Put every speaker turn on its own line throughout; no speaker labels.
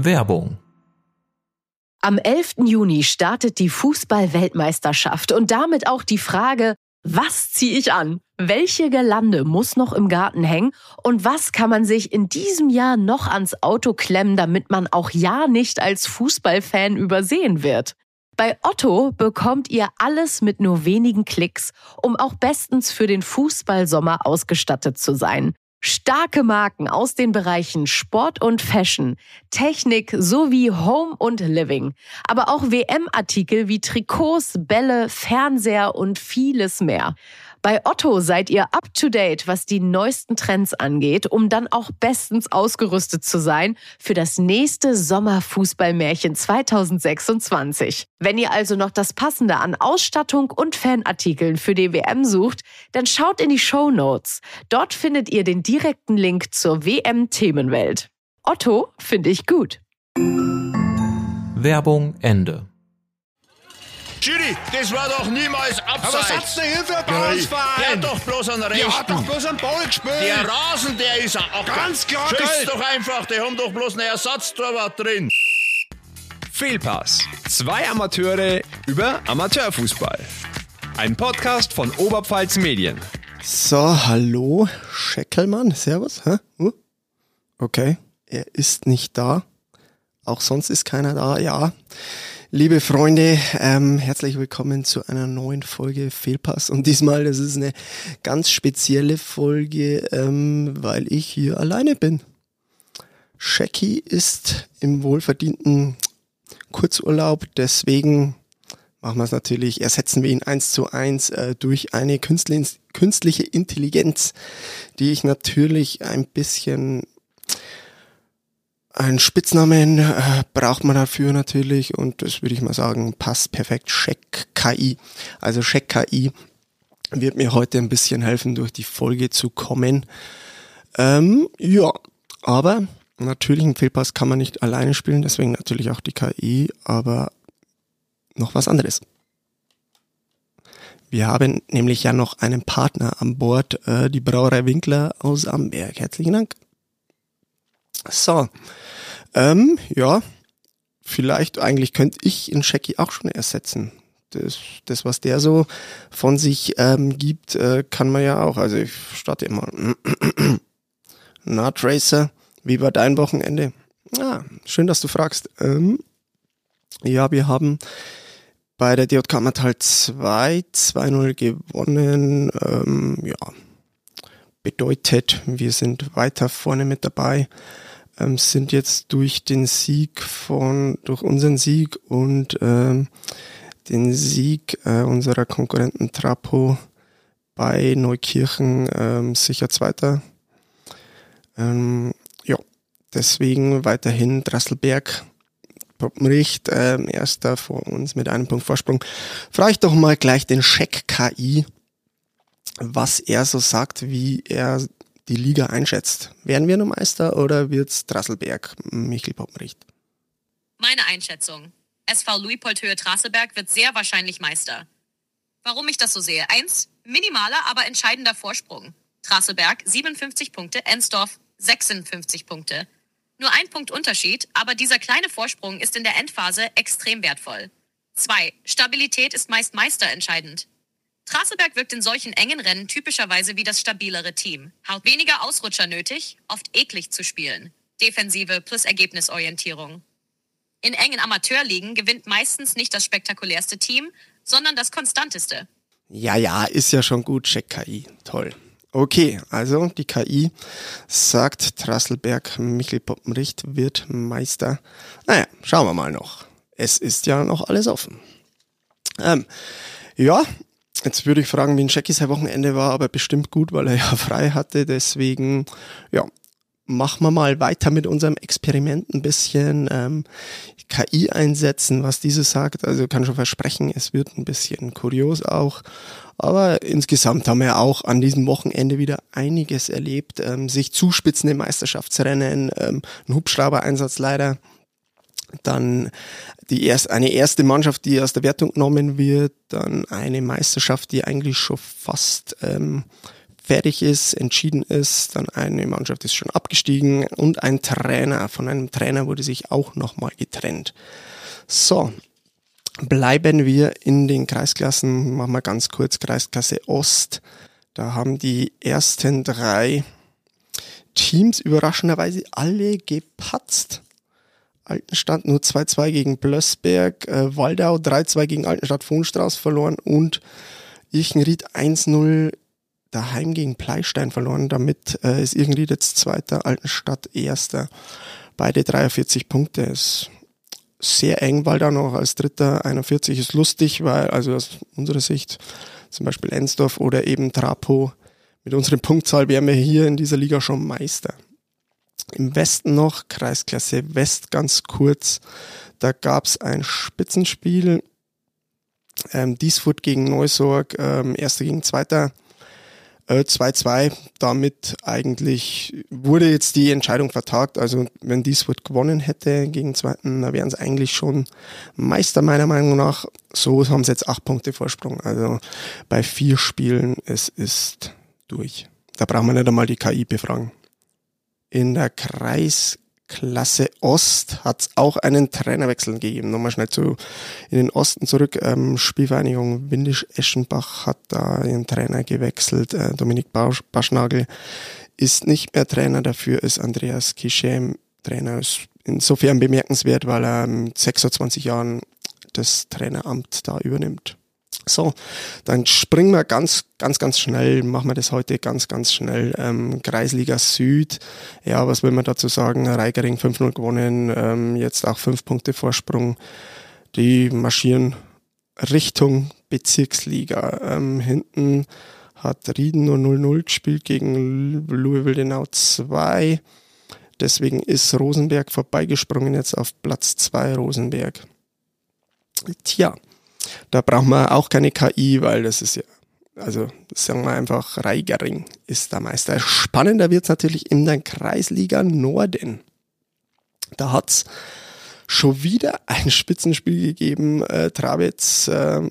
Werbung.
Am 11. Juni startet die Fußball-Weltmeisterschaft und damit auch die Frage, was ziehe ich an? Welche Girlande muss noch im Garten hängen? Und was kann man sich in diesem Jahr noch ans Auto klemmen, damit man auch ja nicht als Fußballfan übersehen wird? Bei Otto bekommt ihr alles mit nur wenigen Klicks, um auch bestens für den Fußballsommer ausgestattet zu sein. Starke Marken aus den Bereichen Sport und Fashion, Technik sowie Home und Living. Aber auch WM-Artikel wie Trikots, Bälle, Fernseher und vieles mehr. Bei Otto seid ihr up-to-date, was die neuesten Trends angeht, um dann auch bestens ausgerüstet zu sein für das nächste Sommerfußballmärchen 2026. Wenn ihr also noch das Passende an Ausstattung und Fanartikeln für die WM sucht, dann schaut in die Shownotes. Dort findet ihr den direkten Link zur WM-Themenwelt. Otto finde ich gut.
Werbung Ende.
Schiri, das war doch niemals Abseits.
Aber was hat's denn hier für ein Bauernverein?
Der hat doch bloß einen Rechten.
Der hat doch bloß einen Ball gespielt.
Der Rasen, der ist auch
ganz klar,
Schieß
geil.
doch einfach, die haben doch bloß einen Ersatztorwart drin.
Fehlpass. 2 Amateure über Amateurfußball. Ein Podcast von Oberpfalz Medien.
So, hallo, Scheckelmann, servus. Hä? Okay, er ist nicht da. Auch sonst ist keiner da, ja. Liebe Freunde, herzlich willkommen zu einer neuen Folge Fehlpass. Und diesmal, das ist eine ganz spezielle Folge, weil ich hier alleine bin. Shecki ist im wohlverdienten Kurzurlaub, deswegen machen wir es natürlich, ersetzen wir ihn 1:1 durch eine künstliche Intelligenz, die ich natürlich ein bisschen... Einen Spitznamen braucht man dafür natürlich und das würde ich mal sagen, passt perfekt. Check-KI. Also Check-KI wird mir heute ein bisschen helfen, durch die Folge zu kommen. Ja, aber natürlich einen Fehlpass kann man nicht alleine spielen, deswegen natürlich auch die KI, aber noch was anderes. Wir haben nämlich ja noch einen Partner an Bord, die Brauerei Winkler aus Amberg. Herzlichen Dank. So, ja, vielleicht, eigentlich könnte ich in Shecki auch schon ersetzen. Das, was der so von sich gibt, kann man ja auch. Also ich starte immer. Na, Tracer, wie war dein Wochenende? Schön, dass du fragst. Ja, wir haben bei der DJK Ammertal 2-0 gewonnen. Ja, bedeutet, wir sind weiter vorne mit dabei. Sind jetzt durch unseren Sieg und den Sieg unserer Konkurrenten Trapo bei Neukirchen sicher Zweiter. Ja, deswegen weiterhin Drasselberg, Poppenricht, Erster vor uns mit 1 Punkt Vorsprung. Frage ich doch mal gleich den Check-KI, was er so sagt, wie er die Liga einschätzt. Werden wir nur Meister oder wird's Drasselberg, Michel Poppenricht?
Meine Einschätzung. SV Luitpoldhöhe Drasselberg wird sehr wahrscheinlich Meister. Warum ich das so sehe? 1, minimaler, aber entscheidender Vorsprung. Drasselberg 57 Punkte, Ensdorf 56 Punkte. Nur 1 Punkt Unterschied, aber dieser kleine Vorsprung ist in der Endphase extrem wertvoll. 2, Stabilität ist meist meisterentscheidend. Drasselberg wirkt in solchen engen Rennen typischerweise wie das stabilere Team. Hat weniger Ausrutscher nötig, oft eklig zu spielen. Defensive plus Ergebnisorientierung. In engen Amateurligen gewinnt meistens nicht das spektakulärste Team, sondern das konstanteste.
Ja, ist ja schon gut, Check-KI. Toll. Okay, also die KI sagt, Drasselberg, Michel Poppenricht wird Meister. Naja, schauen wir mal noch. Es ist ja noch alles offen. Ja, jetzt würde ich fragen, wie ein Shecki sein Wochenende war, aber bestimmt gut, weil er ja frei hatte. Deswegen, ja, machen wir mal weiter mit unserem Experiment ein bisschen KI einsetzen, was diese sagt. Also kann schon versprechen, es wird ein bisschen kurios auch. Aber insgesamt haben wir auch an diesem Wochenende wieder einiges erlebt. Sich zuspitzende Meisterschaftsrennen, ein Hubschrauber-Einsatz leider. Dann eine erste Mannschaft, die aus der Wertung genommen wird. Dann eine Meisterschaft, die eigentlich schon fast fertig ist, entschieden ist, dann eine Mannschaft ist schon abgestiegen und ein Trainer, von einem Trainer wurde sich auch nochmal getrennt. So, bleiben wir in den Kreisklassen, machen wir ganz kurz Kreisklasse Ost. Da haben die ersten 3 Teams überraschenderweise alle gepatzt. Altenstadt nur 2-2 gegen Blößberg, Waldau 3-2 gegen Altenstadt-Vohnstrauß verloren und Irchenried 1-0 daheim gegen Pleistein verloren. Damit ist Irchenried jetzt Zweiter, Altenstadt Erster. Beide 43 Punkte. Ist sehr eng, Waldau noch als Dritter 41 ist lustig, weil also aus unserer Sicht zum Beispiel Ensdorf oder eben Trapo, mit unserer Punktzahl wären wir hier in dieser Liga schon Meister. Im Westen noch, Kreisklasse West ganz kurz, da gab es ein Spitzenspiel, Diesfurt gegen Neusorg, Erster gegen Zweiter, 2-2, damit eigentlich wurde jetzt die Entscheidung vertagt, also wenn Diesfurt gewonnen hätte gegen Zweiten, dann wären sie eigentlich schon Meister meiner Meinung nach, so haben sie jetzt 8 Punkte Vorsprung, also bei 4 Spielen, es ist durch. Da brauchen wir nicht einmal die KI befragen. In der Kreisklasse Ost hat es auch einen Trainerwechsel gegeben. Nochmal schnell in den Osten zurück. Spielvereinigung Windisch-Eschenbach hat da ihren Trainer gewechselt. Dominik Baschnagel ist nicht mehr Trainer. Dafür ist Andreas Kischem Trainer. Ist insofern bemerkenswert, weil er mit 26 Jahren das Traineramt da übernimmt. So, dann springen wir ganz schnell, machen wir das heute ganz schnell. Kreisliga Süd, ja, was will man dazu sagen? Reigering 5-0 gewonnen, jetzt auch 5 Punkte Vorsprung. Die marschieren Richtung Bezirksliga. Hinten hat Rieden nur 0-0 gespielt gegen Louisville-Denau 2. Deswegen ist Rosenberg vorbeigesprungen jetzt auf Platz 2 Rosenberg. Tja. Da brauchen wir auch keine KI, weil das ist ja, also sagen wir einfach, Reigering ist der Meister. Spannender wird es natürlich in der Kreisliga Norden. Da hat es schon wieder ein Spitzenspiel gegeben. Trabitz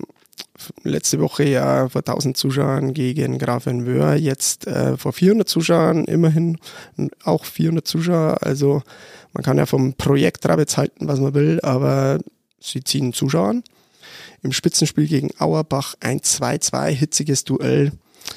letzte Woche ja vor 1000 Zuschauern gegen Grafenwöhr, jetzt vor 400 Zuschauern, immerhin auch 400 Zuschauer. Also man kann ja vom Projekt Trabitz halten, was man will, aber sie ziehen Zuschauern. Im Spitzenspiel gegen Auerbach ein 2-2, hitziges Duell,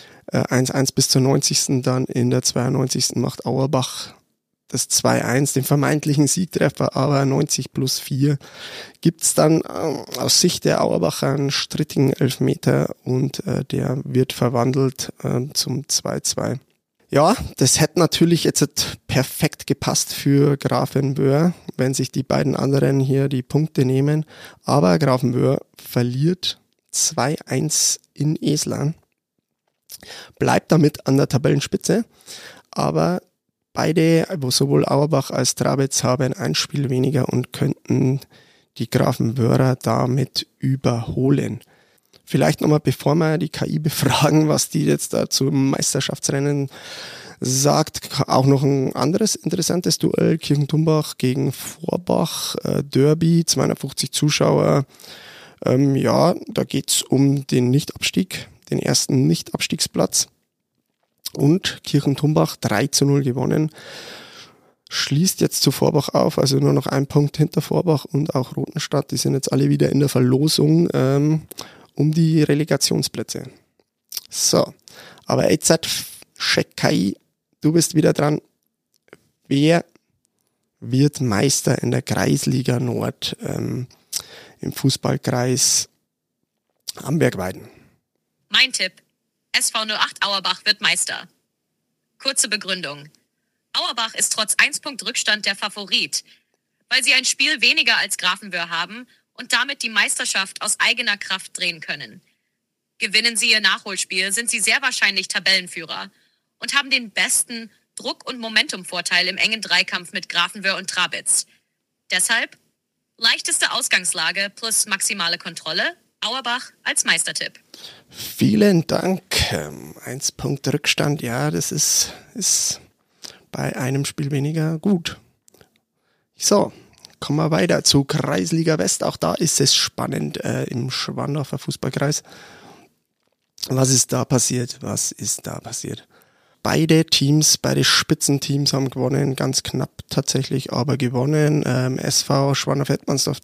1-1 bis zur 90. Dann in der 92. macht Auerbach das 2-1, den vermeintlichen Siegtreffer, aber 90 plus 4 gibt's dann aus Sicht der Auerbacher einen strittigen Elfmeter und der wird verwandelt zum 2-2. Ja, das hätte natürlich jetzt perfekt gepasst für Grafenwöhr, wenn sich die beiden anderen hier die Punkte nehmen. Aber Grafenwöhr verliert 2-1 in Eslarn, bleibt damit an der Tabellenspitze. Aber beide, sowohl Auerbach als Trabitz, haben ein Spiel weniger und könnten die Grafenwöhrer damit überholen. Vielleicht nochmal, bevor wir die KI befragen, was die jetzt da zum Meisterschaftsrennen sagt, auch noch ein anderes interessantes Duell. Kirchentumbach gegen Vorbach, Derby, 250 Zuschauer. Ja, da geht's um den Nichtabstieg, den ersten Nichtabstiegsplatz. Und Kirchentumbach 3-0 gewonnen. Schließt jetzt zu Vorbach auf, also nur noch 1 Punkt hinter Vorbach und auch Rothenstadt. Die sind jetzt alle wieder in der Verlosung um die Relegationsplätze. So, aber jetzt Kai, du bist wieder dran. Wer wird Meister in der Kreisliga Nord im Fußballkreis Ambergweiden?
Mein Tipp: SV 08 Auerbach wird Meister. Kurze Begründung. Auerbach ist trotz 1 Punkt Rückstand der Favorit, weil sie ein Spiel weniger als Grafenwöhr haben und damit die Meisterschaft aus eigener Kraft drehen können. Gewinnen sie ihr Nachholspiel, sind sie sehr wahrscheinlich Tabellenführer und haben den besten Druck- und Momentumvorteil im engen Dreikampf mit Grafenwöhr und Trabitz. Deshalb leichteste Ausgangslage plus maximale Kontrolle, Auerbach als Meistertipp.
Vielen Dank. 1 Punkt Rückstand, ja, das ist bei einem Spiel weniger gut. So, kommen wir weiter zu Kreisliga West. Auch da ist es spannend im Schwandorfer Fußballkreis. Was ist da passiert? Beide Spitzenteams haben gewonnen, ganz knapp tatsächlich, aber gewonnen. SV Schwandorf-Ettmannsdorf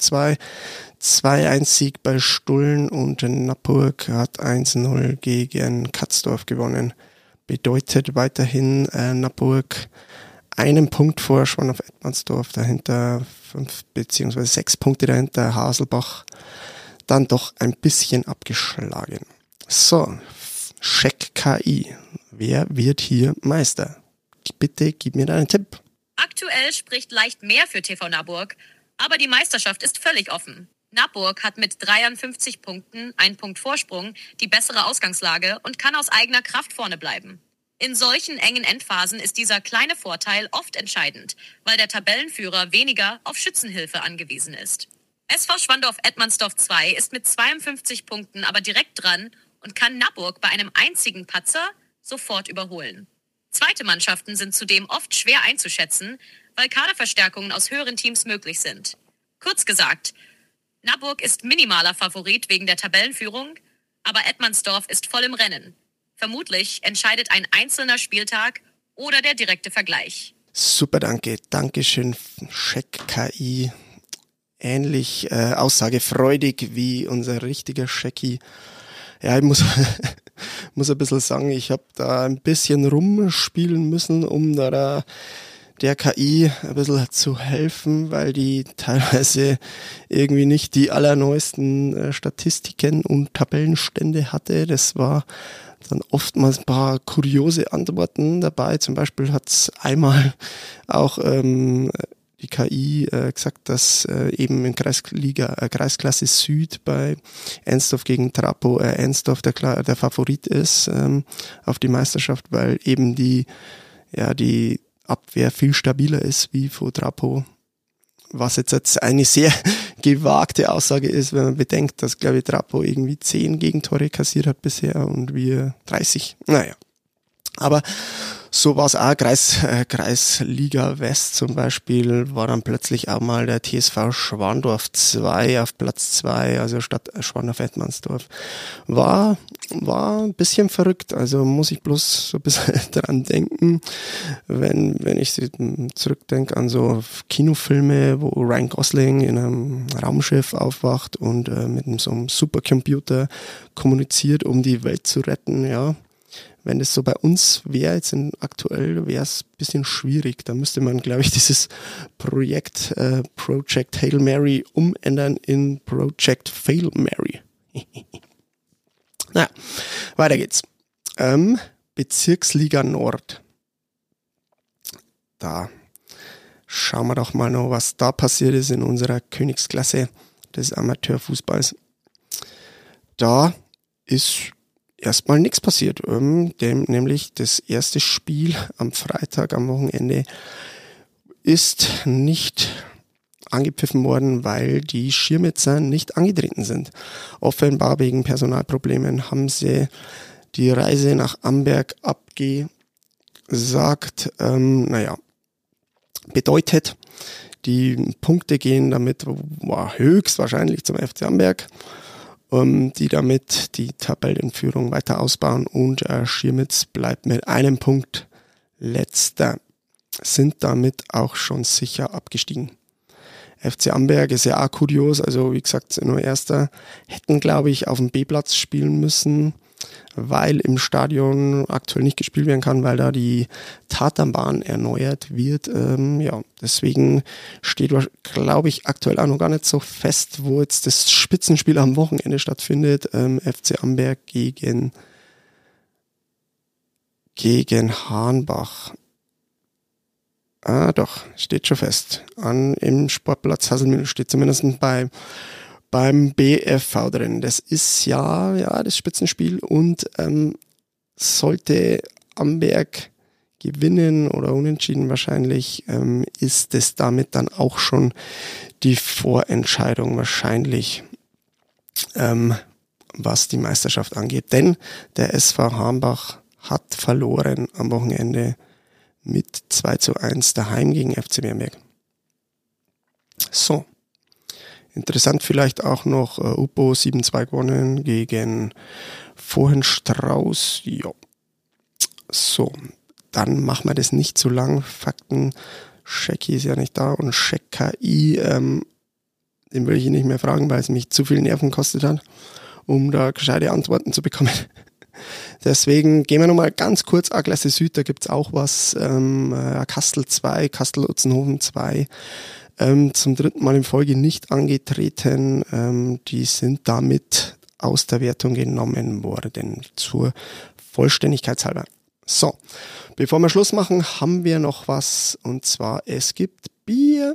2-1-Sieg bei Stullen und Nappburg hat 1-0 gegen Katzdorf gewonnen. Bedeutet weiterhin Nappburg einen Punkt vor Schwandorf-Ettmannsdorf, dahinter 5 bzw. 6 Punkte dahinter, Haselbach dann doch ein bisschen abgeschlagen. So, Scheck KI. Wer wird hier Meister? Bitte gib mir deinen Tipp.
Aktuell spricht leicht mehr für TV Nappburg, aber die Meisterschaft ist völlig offen. Nappburg hat mit 53 Punkten, 1 Punkt Vorsprung, die bessere Ausgangslage und kann aus eigener Kraft vorne bleiben. In solchen engen Endphasen ist dieser kleine Vorteil oft entscheidend, weil der Tabellenführer weniger auf Schützenhilfe angewiesen ist. SV Schwandorf-Ettmannsdorf 2 ist mit 52 Punkten aber direkt dran und kann Nappburg bei einem einzigen Patzer sofort überholen. Zweite Mannschaften sind zudem oft schwer einzuschätzen, weil Kaderverstärkungen aus höheren Teams möglich sind. Kurz gesagt, Nappburg ist minimaler Favorit wegen der Tabellenführung, aber Ettmannsdorf ist voll im Rennen. Vermutlich entscheidet ein einzelner Spieltag oder der direkte Vergleich.
Super, danke. Dankeschön, Scheck KI. Ähnlich aussagefreudig wie unser richtiger Schecki. Ja, ich muss ein bisschen sagen, ich habe da ein bisschen rumspielen müssen, um der KI ein bisschen zu helfen, weil die teilweise irgendwie nicht die allerneuesten Statistiken und Tabellenstände hatte. Das war dann oftmals ein paar kuriose Antworten dabei. Zum Beispiel hat es einmal auch die KI gesagt, dass eben in Kreisklasse Süd bei Ensdorf gegen Trapo Ensdorf der Favorit ist auf die Meisterschaft, weil eben die Abwehr viel stabiler ist wie vor Trapo. Was jetzt eine sehr gewagte Aussage ist, wenn man bedenkt, dass, glaube ich, Trapo irgendwie 10 Gegentore kassiert hat bisher und wir 30. Naja. Aber so war es auch. Kreisliga West zum Beispiel war dann plötzlich auch mal der TSV Schwandorf 2 auf Platz 2, also statt Schwandorf-Ettmannsdorf. War ein bisschen verrückt, also muss ich bloß so ein bisschen dran denken, wenn ich zurückdenke an so Kinofilme, wo Ryan Gosling in einem Raumschiff aufwacht und mit so einem Supercomputer kommuniziert, um die Welt zu retten, ja. Wenn das so bei uns wäre, jetzt aktuell wäre es ein bisschen schwierig. Da müsste man, glaube ich, dieses Project Hail Mary umändern in Project Fail Mary. Naja, weiter geht's. Bezirksliga Nord. Da schauen wir doch mal noch, was da passiert ist in unserer Königsklasse des Amateurfußballs. Da ist erstmal nichts passiert, nämlich das erste Spiel am Freitag, am Wochenende, ist nicht angepfiffen worden, weil die Schirmitzer nicht angetreten sind. Offenbar wegen Personalproblemen haben sie die Reise nach Amberg abgesagt. Bedeutet, die Punkte gehen damit höchstwahrscheinlich zum FC Amberg, die damit die Tabellenführung weiter ausbauen und Schirmitz bleibt mit einem Punkt letzter, sind damit auch schon sicher abgestiegen. FC Amberg ist ja auch kurios, also wie gesagt nur Erster, hätten glaube ich auf dem B-Platz spielen müssen, weil im Stadion aktuell nicht gespielt werden kann, weil da die Tatanbahn erneuert wird. Deswegen steht, glaube ich, aktuell auch noch gar nicht so fest, wo jetzt das Spitzenspiel am Wochenende stattfindet. FC Amberg gegen Hahnbach. Doch, steht schon fest. Im Sportplatz Hasselmühl steht zumindest beim BFV drin. Das ist ja das Spitzenspiel und sollte Amberg gewinnen oder unentschieden wahrscheinlich, ist es damit dann auch schon die Vorentscheidung wahrscheinlich, was die Meisterschaft angeht. Denn der SV Hahnbach hat verloren am Wochenende mit 2:1 daheim gegen FC Bernberg. So. Interessant vielleicht auch noch Upo 7-2 gewonnen gegen Vohenstrauß. Ja. So, dann machen wir das nicht zu lang. Fakten, Sheki ist ja nicht da und Shek-KI, den will ich nicht mehr fragen, weil es mich zu viel Nerven kostet hat, um da gescheite Antworten zu bekommen. Deswegen gehen wir nochmal ganz kurz A-Klasse Süd, da gibt's auch was. Kastel 2, Kastel-Utzenhofen 2, zum 3. Mal in Folge nicht angetreten. Die sind damit aus der Wertung genommen worden, zur Vollständigkeitshalber. So, bevor wir Schluss machen, haben wir noch was, und zwar es gibt Bier.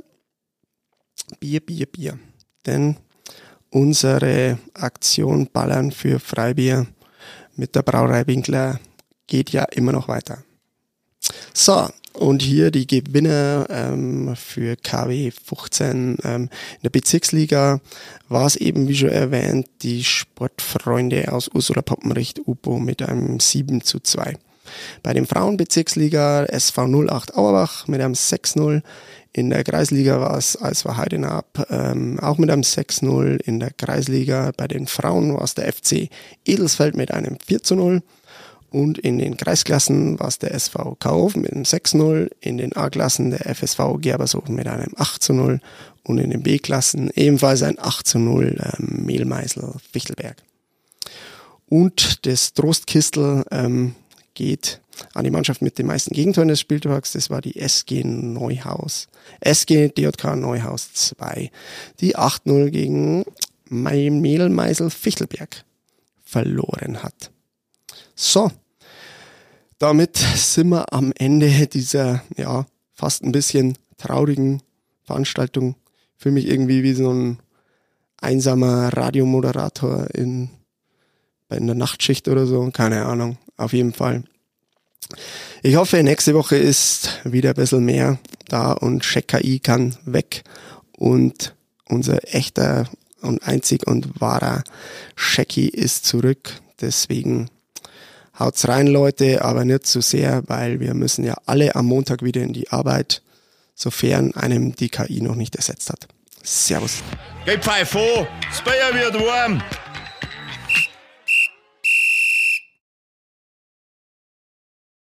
Denn unsere Aktion Ballern für Freibier mit der Brauerei Winkler geht ja immer noch weiter. So, und hier die Gewinner für KW 15 in der Bezirksliga war es eben, wie schon erwähnt, die Sportfreunde aus Ursula Poppenricht Upo mit einem 7:2. Bei den Frauenbezirksliga SV 08 Auerbach mit einem 6:0. In der Kreisliga war es ASV Heidenab, auch mit einem 6:0. In der Kreisliga bei den Frauen war es der FC Edelsfeld mit einem 4:0. Und in den Kreisklassen war es der SV Kaufhofen mit einem 6:0. In den A-Klassen der FSV Gerbershofen mit einem 8:0. Und in den B-Klassen ebenfalls ein 8:0 Mehlmeisel Fichtelberg. Und das Trostkistel geht an die Mannschaft mit den meisten Gegentoren des Spieltags. Das war die SG DJK Neuhaus 2, die 8:0 gegen Mehlmeisel Fichtelberg verloren hat. So, damit sind wir am Ende dieser, ja, fast ein bisschen traurigen Veranstaltung. Für mich irgendwie wie so ein einsamer Radiomoderator bei der Nachtschicht oder so, keine Ahnung, auf jeden Fall. Ich hoffe, nächste Woche ist wieder ein bisschen mehr da und Shek-KI kann weg und unser echter und einzig und wahrer Sheki ist zurück. Deswegen haut's rein, Leute, aber nicht zu sehr, weil wir müssen ja alle am Montag wieder in die Arbeit, sofern einem die KI noch nicht ersetzt hat. Servus.
Geh Pfeif vor, das Bier wird warm.